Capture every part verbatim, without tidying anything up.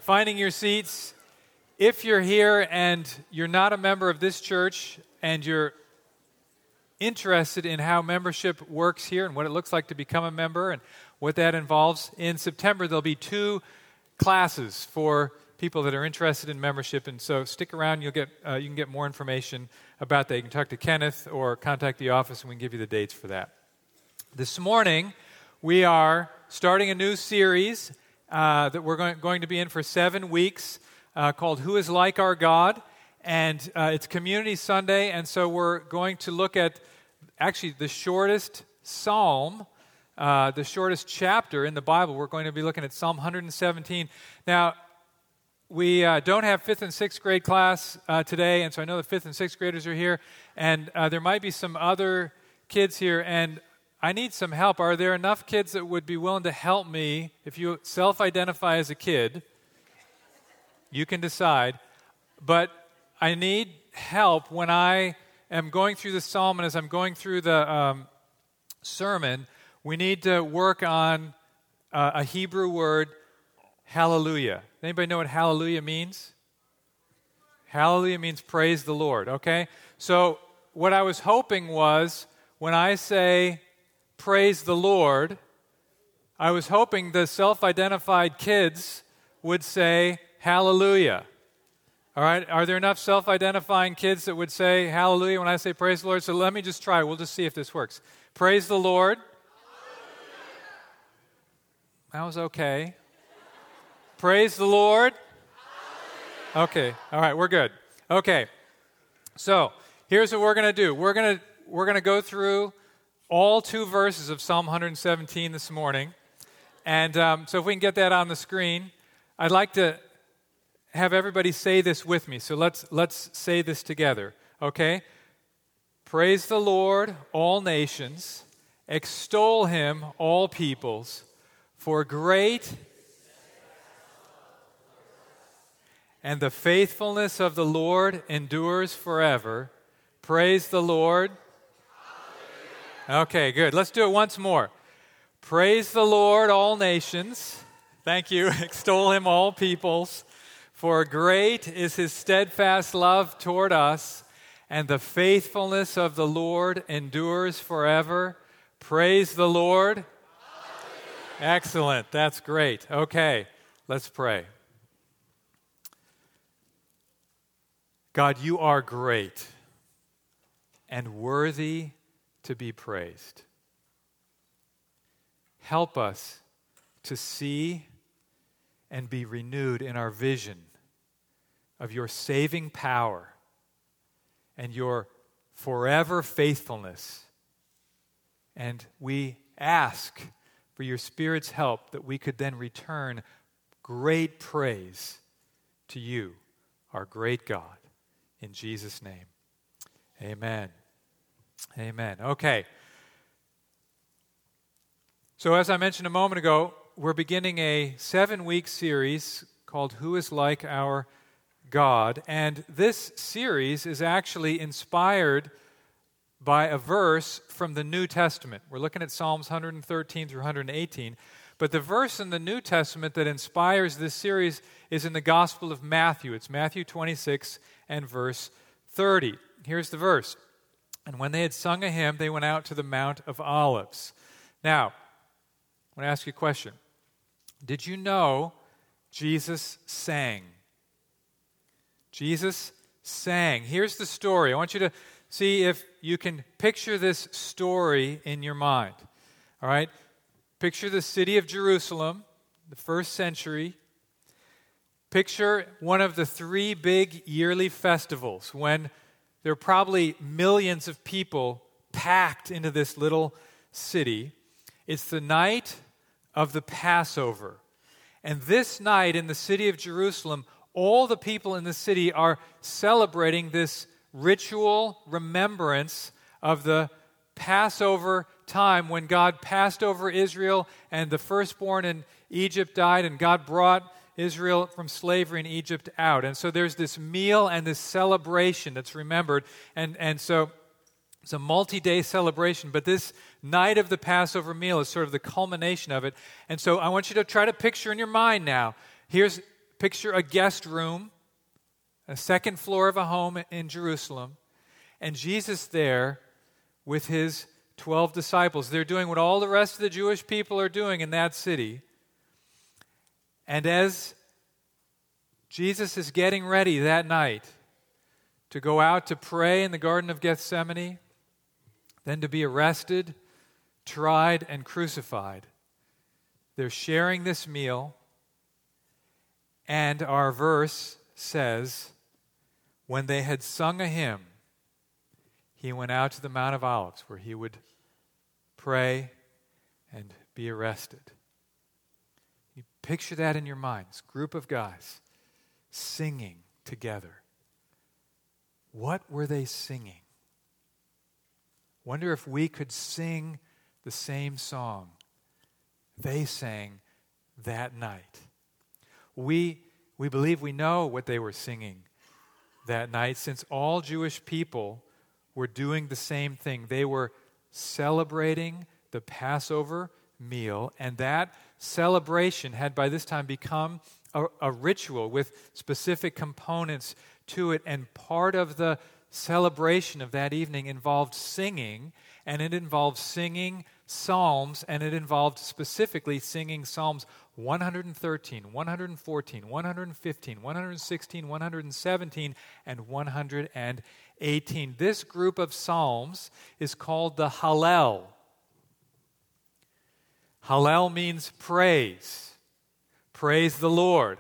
finding your seats. If you're here and you're not a member of this church and you're interested in how membership works here and what it looks like to become a member and what that involves, in September there'll be two classes for people that are interested in membership, and so stick around. You'll get uh, you can get more information about that. You can talk to Kenneth or contact the office, and we can give you the dates for that. This morning, we are starting a new series uh, that we're going, going to be in for seven weeks uh, called Who is Like Our God? And uh, it's Community Sunday, and so we're going to look at actually the shortest psalm, uh, the shortest chapter in the Bible. We're going to be looking at Psalm one seventeen. Now, we uh, don't have fifth and sixth grade class uh, today, and so I know the fifth and sixth graders are here, and uh, there might be some other kids here, and I need some help. Are there enough kids that would be willing to help me? If you self-identify as a kid, you can decide, but I need help when I am going through the psalm, and as I'm going through the um, sermon, we need to work on uh, a Hebrew word, hallelujah. Anybody know what hallelujah means? Hallelujah means praise the Lord, okay? So what I was hoping was when I say praise the Lord, I was hoping the self-identified kids would say hallelujah. All right, are there enough self-identifying kids that would say hallelujah when I say praise the Lord? So let me just try. We'll just see if this works. Praise the Lord. Hallelujah. That was okay. Praise the Lord. Okay, all right, we're good. Okay, so here's what we're going to do. We're going to we're going to go through all two verses of Psalm one seventeen this morning. And um, so if we can get that on the screen, I'd like to have everybody say this with me. So let's let's say this together, okay? Praise the Lord, all nations. Extol him, all peoples. For great and the faithfulness of the Lord endures forever. Praise the Lord. Okay, good. Let's do it once more. Praise the Lord, all nations. Thank you. Extol him, all peoples. For great is his steadfast love toward us, and the faithfulness of the Lord endures forever. Praise the Lord. Excellent. That's great. Okay, let's pray. God, you are great and worthy to be praised. Help us to see and be renewed in our vision of your saving power and your forever faithfulness. And we ask for your Spirit's help that we could then return great praise to you, our great God. In Jesus' name, amen. Amen. Okay. So as I mentioned a moment ago, we're beginning a seven-week series called Who is Like Our God? And this series is actually inspired by a verse from the New Testament. We're looking at Psalms one thirteen through one eighteen. But the verse in the New Testament that inspires this series is in the Gospel of Matthew. It's Matthew twenty-six and verse thirty. Here's the verse. And when they had sung a hymn, they went out to the Mount of Olives. Now, I want to ask you a question. Did you know Jesus sang? Jesus sang. Here's the story. I want you to see if you can picture this story in your mind. All right? Picture the city of Jerusalem, the first century. Picture one of the three big yearly festivals when there are probably millions of people packed into this little city. It's the night of the Passover. And this night in the city of Jerusalem, all the people in the city are celebrating this ritual remembrance of the Passover time when God passed over Israel and the firstborn in Egypt died and God brought Israel from slavery in Egypt out. And so there's this meal and this celebration that's remembered. And, and so it's a multi-day celebration, but this night of the Passover meal is sort of the culmination of it. And so I want you to try to picture in your mind now. Here's Picture a guest room, a second floor of a home in Jerusalem, and Jesus there with his twelve disciples. They're doing what all the rest of the Jewish people are doing in that city. And as Jesus is getting ready that night to go out to pray in the Garden of Gethsemane, then to be arrested, tried, and crucified, they're sharing this meal, and our verse says, when they had sung a hymn, he went out to the Mount of Olives where he would pray and be arrested. You picture that in your mind, this group of guys singing together. What were they singing? Wonder if we could sing the same song they sang that night. We, we believe we know what they were singing that night, since all Jewish people were doing the same thing. They were celebrating the Passover meal, and that celebration had by this time become a, a ritual with specific components to it, and part of the celebration of that evening involved singing, and it involved singing psalms, and it involved specifically singing Psalms one thirteen, one fourteen, one fifteen, one sixteen, one seventeen, and one eighteen. This group of psalms is called the Hallel. Hallel means praise. Praise the Lord.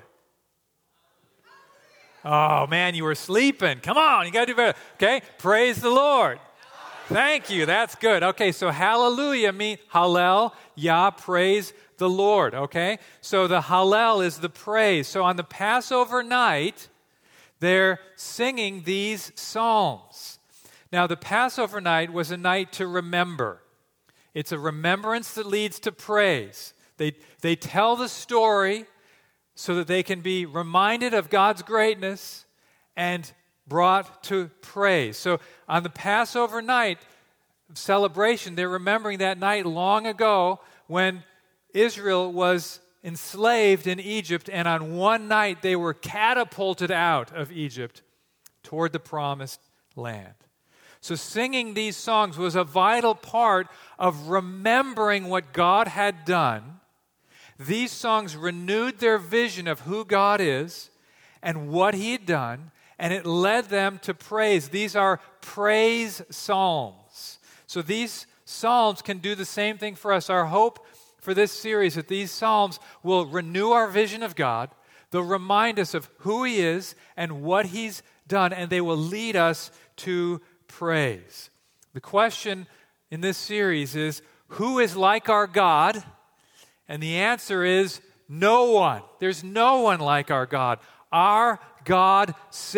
Oh, man, you were sleeping. Come on, you got to do better. Okay, praise the Lord. Thank you, that's good. Okay, so hallelujah means Hallel, Yah, praise the Lord, okay? So the Hallel is the praise. So on the Passover night, they're singing these psalms. Now, the Passover night was a night to remember. It's a remembrance that leads to praise. They, they tell the story so that they can be reminded of God's greatness and brought to praise. So on the Passover night celebration, they're remembering that night long ago when Israel was enslaved in Egypt, and on one night they were catapulted out of Egypt toward the promised land. So singing these songs was a vital part of remembering what God had done. These songs renewed their vision of who God is and what He had done, and it led them to praise. These are praise psalms. So these psalms can do the same thing for us. Our hope for this series that these psalms will renew our vision of God. They'll remind us of who He is and what He's done, and they will lead us to praise. The question in this series is, who is like our God? And the answer is no one. There's no one like our God. Our God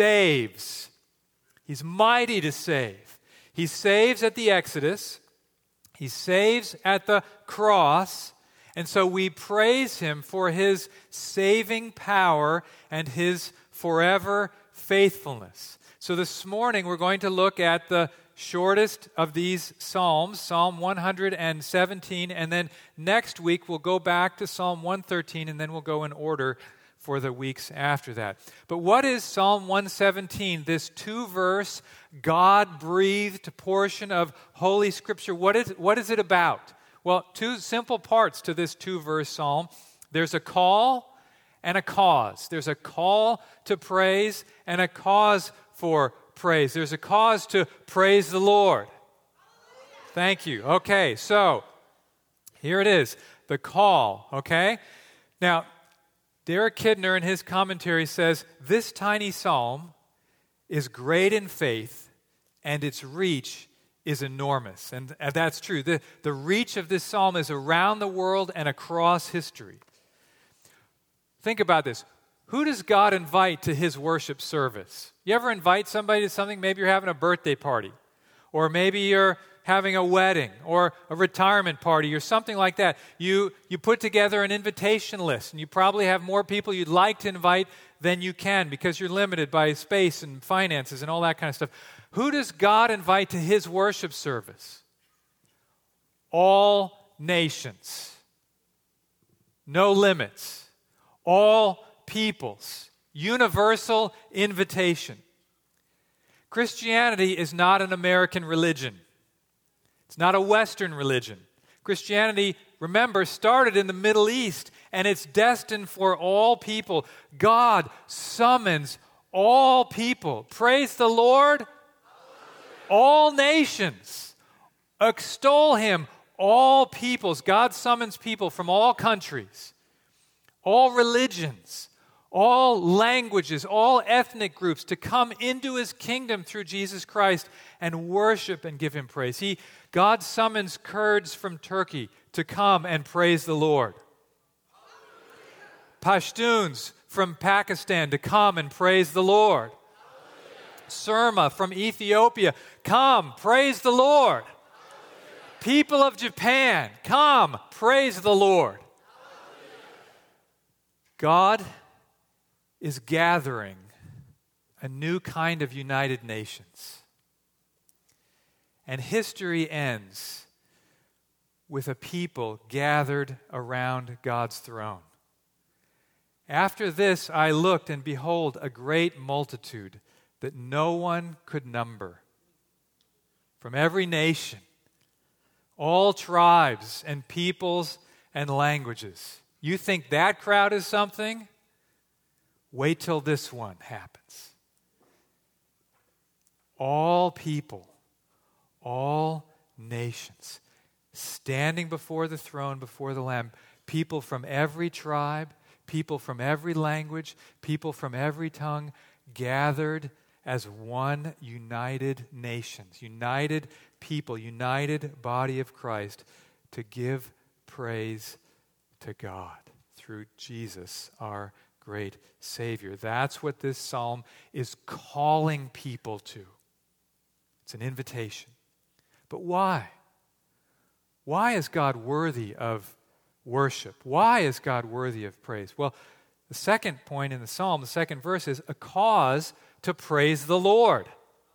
saves. He's mighty to save. He saves at the Exodus. He saves at the cross. And so we praise Him for His saving power and His forever faithfulness. So this morning we're going to look at the shortest of these psalms, Psalm one seventeen, and then next week we'll go back to Psalm one thirteen, and then we'll go in order for the weeks after that. But what is Psalm one seventeen, this two-verse, God-breathed portion of Holy Scripture? What is, what is it about? Well, two simple parts to this two-verse psalm. There's a call and a cause. There's a call to praise and a cause for praise. There's a cause to praise the Lord. Thank you. Okay, so here it is, the call, okay? Now, Derek Kidner in his commentary says, this tiny psalm is great in faith and its reach is enormous. And, and that's true. The, the reach of this psalm is around the world and across history. Think about this. Who does God invite to His worship service? You ever invite somebody to something? Maybe you're having a birthday party, or maybe you're having a wedding or a retirement party or something like that. You, you put together an invitation list, and you probably have more people you'd like to invite than you can because you're limited by space and finances and all that kind of stuff. Who does God invite to His worship service? All nations. No limits. All peoples. Universal invitation. Christianity is not an American religion. It's not a Western religion. Christianity, remember, started in the Middle East, and it's destined for all people. God summons all people. Praise the Lord. All nations. Extol him. All peoples. God summons people from all countries, all religions, all languages, all ethnic groups to come into his kingdom through Jesus Christ and worship and give him praise. He, God summons Kurds from Turkey to come and praise the Lord. Pashtuns from Pakistan to come and praise the Lord. Surma from Ethiopia, come, praise the Lord. People of Japan, come, praise the Lord. God is gathering a new kind of United Nations. And history ends with a people gathered around God's throne. After this I looked, and behold, a great multitude that no one could number, from every nation, all tribes and peoples and languages. You think that crowd is something? Wait till this one happens. All people, all nations, standing before the throne, before the Lamb, people from every tribe, people from every language, people from every tongue, gathered as one united nation, united people, united body of Christ, to give praise to God through Jesus, our great Savior. That's what this psalm is calling people to. It's an invitation. But why? Why is God worthy of worship? Why is God worthy of praise? Well, the second point in the psalm, the second verse, is a cause to praise the Lord.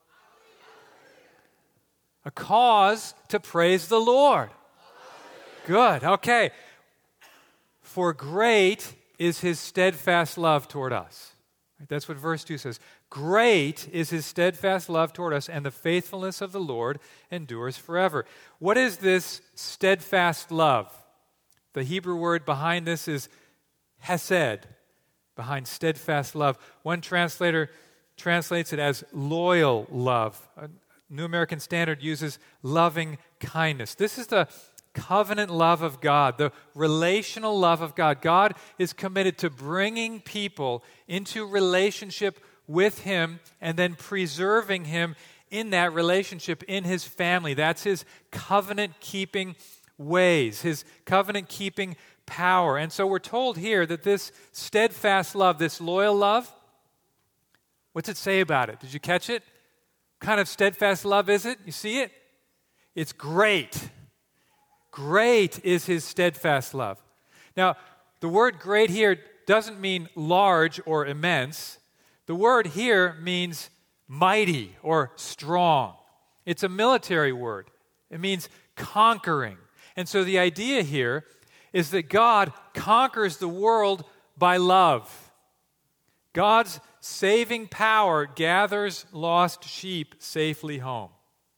A cause to praise the Lord. Good, okay. For great is his steadfast love toward us. That's what verse two says. Great is his steadfast love toward us, and the faithfulness of the Lord endures forever. What is this steadfast love? The Hebrew word behind this is hesed, behind steadfast love. One translator translates it as loyal love. A New American Standard uses loving kindness. This is the covenant love of God, the relational love of God. God is committed to bringing people into relationship with him and then preserving him in that relationship in his family. That's his covenant-keeping ways, his covenant-keeping power. And so we're told here that this steadfast love, this loyal love, what's it say about it? Did you catch it? What kind of steadfast love is it? You see it? It's great. Great is his steadfast love. Now, the word great here doesn't mean large or immense. The word here means mighty or strong. It's a military word. It means conquering. And so the idea here is that God conquers the world by love. God's saving power gathers lost sheep safely home.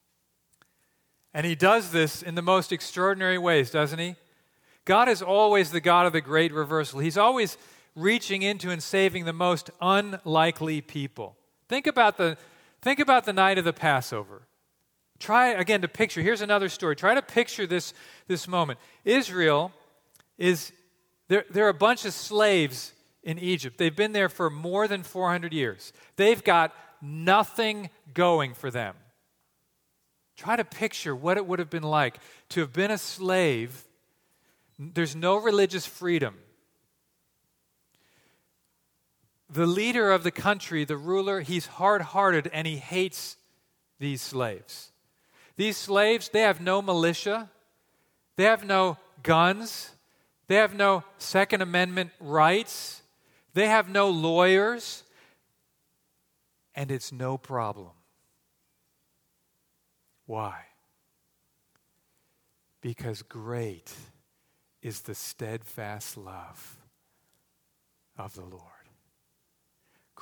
And he does this in the most extraordinary ways, doesn't he? God is always the God of the great reversal. He's always reaching into and saving the most unlikely people. Think about the, think about the night of the Passover. Try again to picture. Here's another story. Try to picture this, this moment. Israel is, there, there are a bunch of slaves in Egypt. They've been there for more than four hundred years. They've got nothing going for them. Try to picture what it would have been like to have been a slave. There's no religious freedom. The leader of the country, the ruler, he's hard-hearted and he hates these slaves. These slaves, they have no militia. They have no guns. They have no Second Amendment rights. They have no lawyers. And it's no problem. Why? Because great is the steadfast love of the Lord.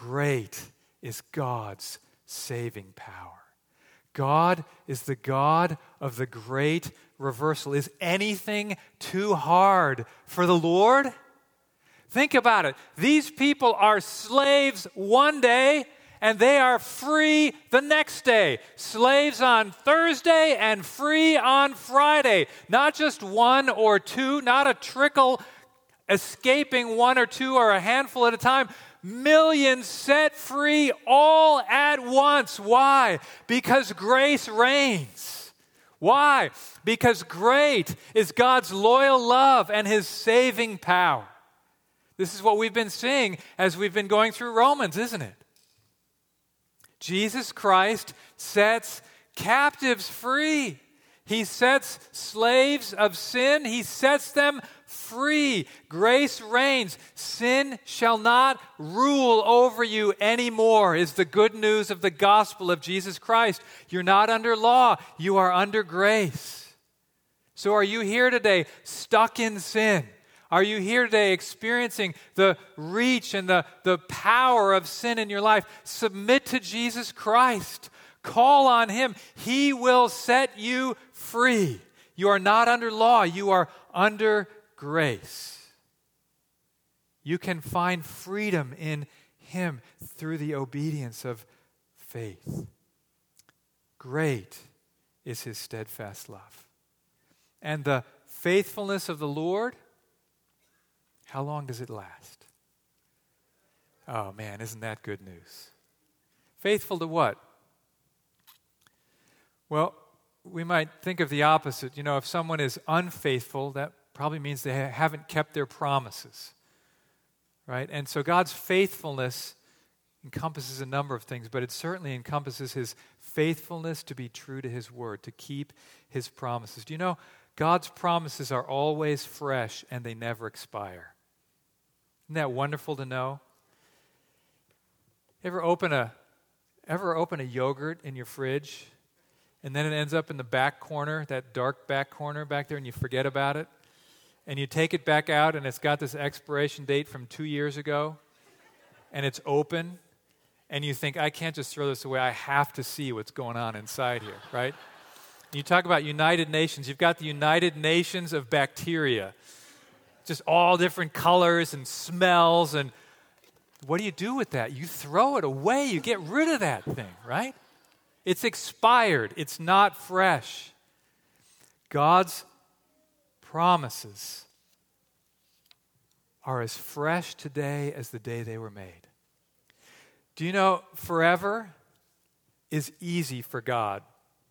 great is God's saving power. God is the God of the great reversal. Is anything too hard for the Lord? Think about it. These people are slaves one day, and they are free the next day. Slaves on Thursday and free on Friday. Not just one or two, not a trickle escaping one or two or a handful at a time. Millions set free all at once. Why? Because grace reigns. Why? Because great is God's loyal love and His saving power. This is what we've been seeing as we've been going through Romans, isn't it? Jesus Christ sets captives free. He sets slaves of sin, He sets them free. Grace reigns. Sin shall not rule over you anymore, is the good news of the gospel of Jesus Christ. You're not under law, you are under grace. So are you here today stuck in sin? Are you here today experiencing the reach and the, the power of sin in your life? Submit to Jesus Christ. Call on Him. He will set you free. You are not under law. You are under grace. You can find freedom in Him through the obedience of faith. Great is His steadfast love. And the faithfulness of the Lord, how long does it last? Oh man, isn't that good news? Faithful to what? Well, we might think of the opposite. You know, if someone is unfaithful, that probably means they haven't kept their promises, right? And so God's faithfulness encompasses a number of things, but it certainly encompasses His faithfulness to be true to His word, to keep His promises. Do you know, God's promises are always fresh and they never expire. Isn't that wonderful to know? Ever open a, ever open a yogurt in your fridge, and then it ends up in the back corner, that dark back corner back there, and you forget about it? And you take it back out, and it's got this expiration date from two years ago, and it's open, and you think, I can't just throw this away. I have to see what's going on inside here, right? You talk about United Nations. You've got the United Nations of bacteria. Just all different colors and smells. And what do you do with that? You throw it away. You get rid of that thing, right? It's expired. It's not fresh. God's promises are as fresh today as the day they were made. Do you know forever is easy for God?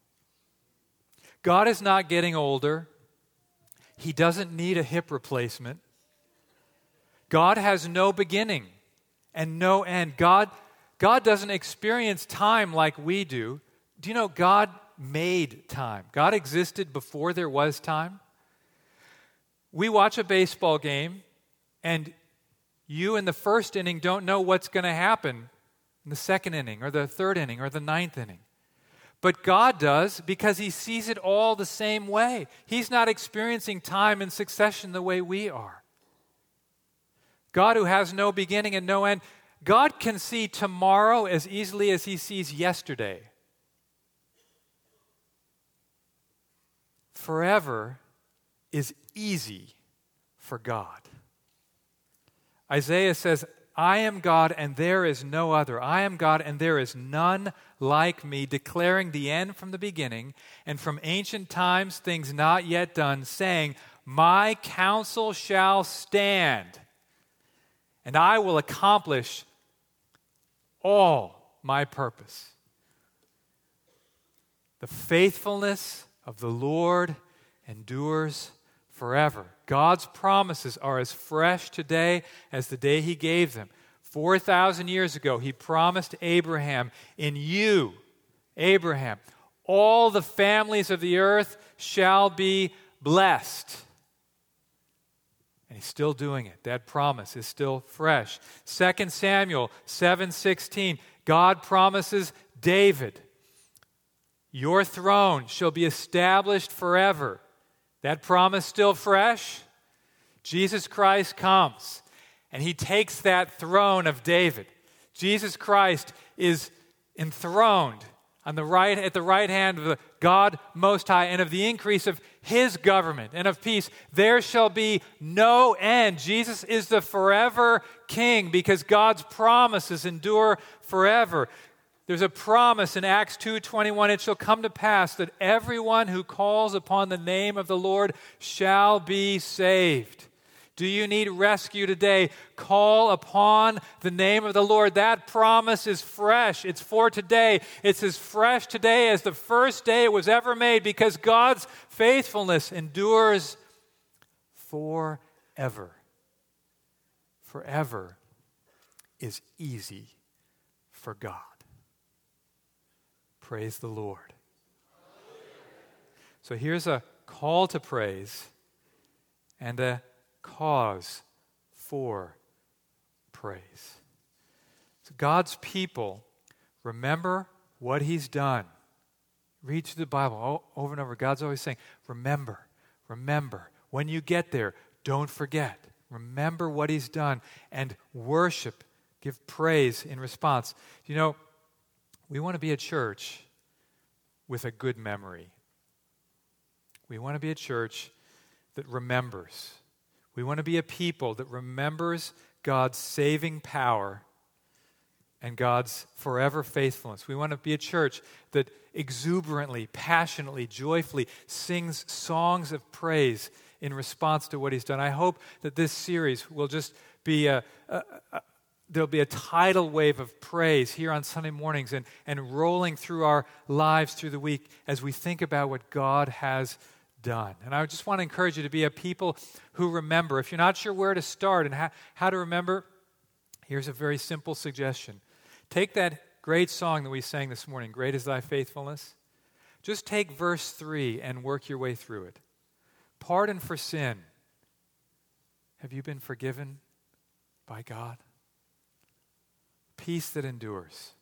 God is not getting older. He doesn't need a hip replacement. God has no beginning and no end. God, God doesn't experience time like we do. Do you know God made time? God existed before there was time. We watch a baseball game, and you in the first inning don't know what's going to happen in the second inning or the third inning or the ninth inning. But God does, because He sees it all the same way. He's not experiencing time in succession the way we are. God, who has no beginning and no end, God can see tomorrow as easily as He sees yesterday. Forever is easy for God. Isaiah says, I am God and there is no other. I am God and there is none like me, declaring the end from the beginning and from ancient times things not yet done, saying, my counsel shall stand and I will accomplish all my purpose. The faithfulness of the Lord endures forever. God's promises are as fresh today as the day He gave them. four thousand years ago, He promised Abraham, in you, Abraham, all the families of the earth shall be blessed. And He's still doing it. That promise is still fresh. Second Samuel seven sixteen, God promises David, your throne shall be established forever. That promise still fresh? Jesus Christ comes, and He takes that throne of David, Jesus Christ is enthroned on the right, at the right hand of the God Most High, and of the increase of His government and of peace, there shall be no end. Jesus is the forever King because God's promises endure forever. There's a promise in Acts two twenty-one, it shall come to pass that everyone who calls upon the name of the Lord shall be saved. Do you need rescue today? Call upon the name of the Lord. That promise is fresh. It's for today. It's as fresh today as the first day it was ever made because God's faithfulness endures forever. Forever is easy for God. Praise the Lord. So here's a call to praise and a cause for praise. So God's people remember what He's done. Read through the Bible over and over. God's always saying, remember, remember. When you get there, don't forget. Remember what He's done and worship, give praise in response. You know, we want to be a church with a good memory. We want to be a church that remembers. We want to be a people that remembers God's saving power and God's forever faithfulness. We want to be a church that exuberantly, passionately, joyfully sings songs of praise in response to what He's done. I hope that this series will just be a, a, a there'll be a tidal wave of praise here on Sunday mornings and, and rolling through our lives through the week as we think about what God has done. And I just want to encourage you to be a people who remember. If you're not sure where to start and how, how to remember, here's a very simple suggestion. Take that great song that we sang this morning, Great is Thy Faithfulness. Just take verse three and work your way through it. Pardon for sin. Have you been forgiven by God? Peace that endures.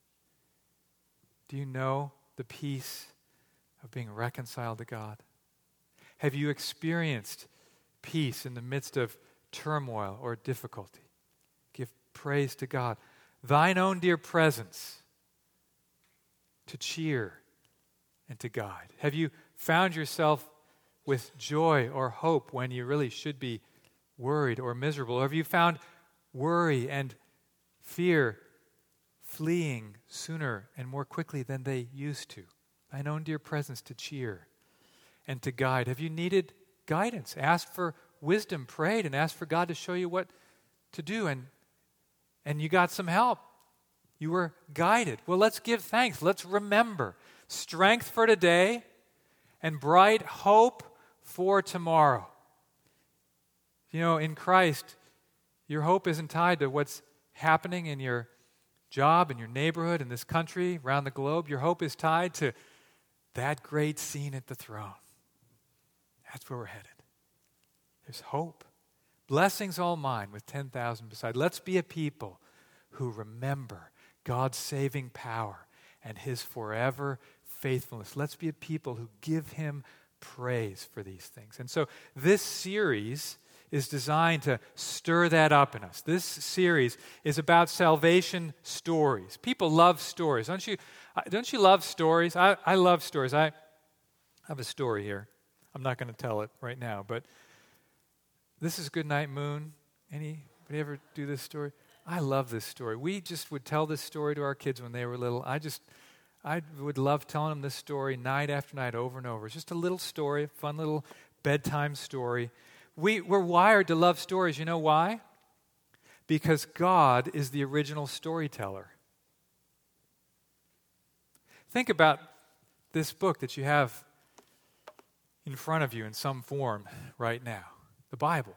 Do you know the peace of being reconciled to God? Have you experienced peace in the midst of turmoil or difficulty? Give praise to God. Thine own dear presence to cheer and to guide. Have you found yourself with joy or hope when you really should be worried or miserable? Or have you found worry and fear fleeing sooner and more quickly than they used to? Thine own dear presence to cheer and to guide. Have you needed guidance? Ask for wisdom, prayed, and asked for God to show you what to do, and and you got some help. You were guided. Well, let's give thanks. Let's remember. Strength for today and bright hope for tomorrow. You know, in Christ, your hope isn't tied to what's happening in your job, in your neighborhood, in this country, around the globe. Your hope is tied to that great scene at the throne. That's where we're headed. There's hope. Blessings all mine with ten thousand beside. Let's be a people who remember God's saving power and His forever faithfulness. Let's be a people who give Him praise for these things. And so this series is designed to stir that up in us. This series is about salvation stories. People love stories. Don't you, don't you love stories? I, I love stories. I have a story here. I'm not going to tell it right now, but this is Goodnight Moon. Anybody ever do this story? I love this story. We just would tell this story to our kids when they were little. I just, I would love telling them this story night after night over and over. It's just a little story, a fun little bedtime story. We, we're wired to love stories. You know why? Because God is the original storyteller. Think about this book that you have in front of you in some form right now, the Bible.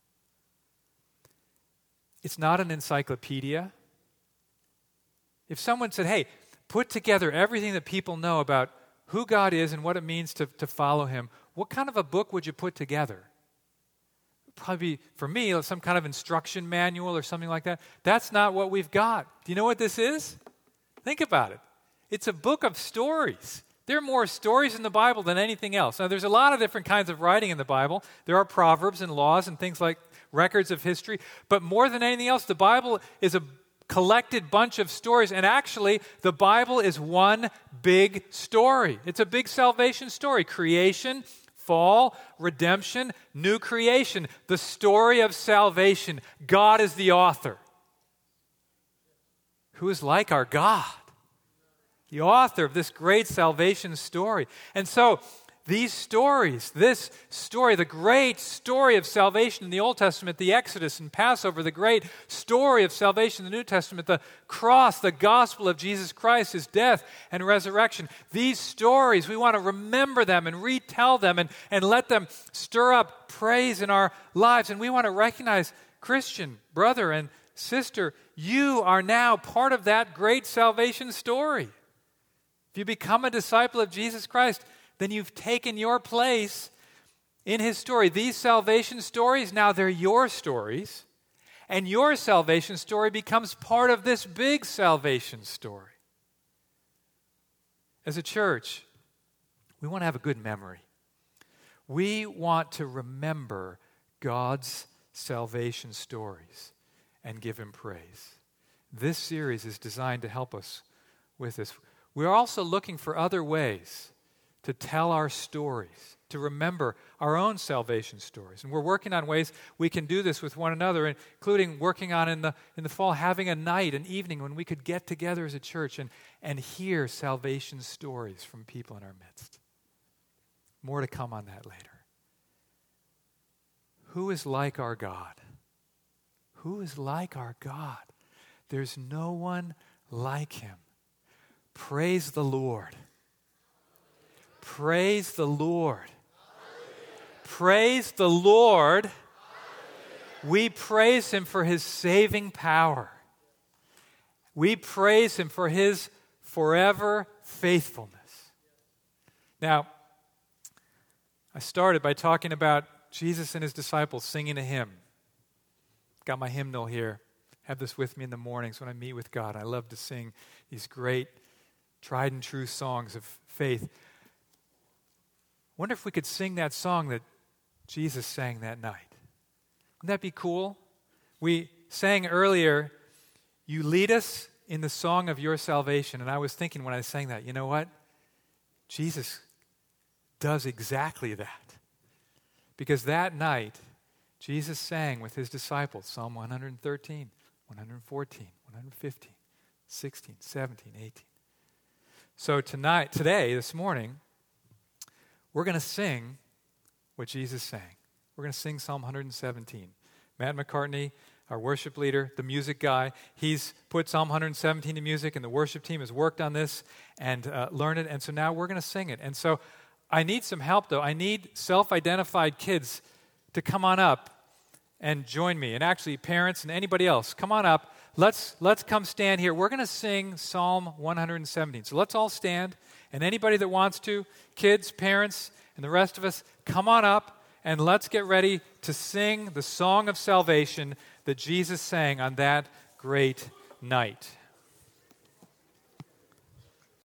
It's not an encyclopedia. If someone said, hey, put together everything that people know about who God is and what it means to, to follow Him, what kind of a book would you put together? Probably, for me, some kind of instruction manual or something like that. That's not what we've got. Do you know what this is? Think about it. It's a book of stories. There are more stories in the Bible than anything else. Now, there's a lot of different kinds of writing in the Bible. There are proverbs and laws and things like records of history. But more than anything else, the Bible is a, collected bunch of stories. And actually, the Bible is one big story. It's a big salvation story. Creation, fall, redemption, new creation. The story of salvation. God is the author. Who is like our God? The author of this great salvation story. And so, these stories, this story, the great story of salvation in the Old Testament, the Exodus and Passover, the great story of salvation in the New Testament, the cross, the gospel of Jesus Christ, his death and resurrection. These stories, we want to remember them and retell them and, and let them stir up praise in our lives. And we want to recognize, Christian, brother and sister, you are now part of that great salvation story. If you become a disciple of Jesus Christ, then you've taken your place in his story. These salvation stories, now they're your stories, and your salvation story becomes part of this big salvation story. As a church, we want to have a good memory. We want to remember God's salvation stories and give him praise. This series is designed to help us with this. We're also looking for other ways to tell our stories, to remember our own salvation stories. And we're working on ways we can do this with one another, including working on in the in the fall, having a night, an evening when we could get together as a church and, and hear salvation stories from people in our midst. More to come on that later. Who is like our God? Who is like our God? There's no one like him. Praise the Lord. Praise the Lord. Praise the Lord. We praise him for his saving power. We praise him for his forever faithfulness. Now, I started by talking about Jesus and his disciples singing a hymn. Got my hymnal here. Have this with me in the mornings when I meet with God. I love to sing these great, tried and true songs of faith. Wonder if we could sing that song that Jesus sang that night. Wouldn't that be cool? We sang earlier, you lead us in the song of your salvation. And I was thinking when I sang that, you know what? Jesus does exactly that. Because that night, Jesus sang with his disciples Psalm one thirteen, one fourteen, one fifteen, sixteen, seventeen, eighteen. So tonight, today, this morning, we're going to sing what Jesus sang. We're going to sing Psalm one seventeen. Matt McCartney, our worship leader, the music guy, he's put Psalm one seventeen to music, and the worship team has worked on this and uh, learned it, and so now we're going to sing it. And so I need some help, though. I need self-identified kids to come on up and join me. And actually, parents and anybody else, come on up. Let's, let's come stand here. We're going to sing Psalm one seventeen. So let's all stand. And anybody that wants to, kids, parents, and the rest of us, come on up and let's get ready to sing the song of salvation that Jesus sang on that great night.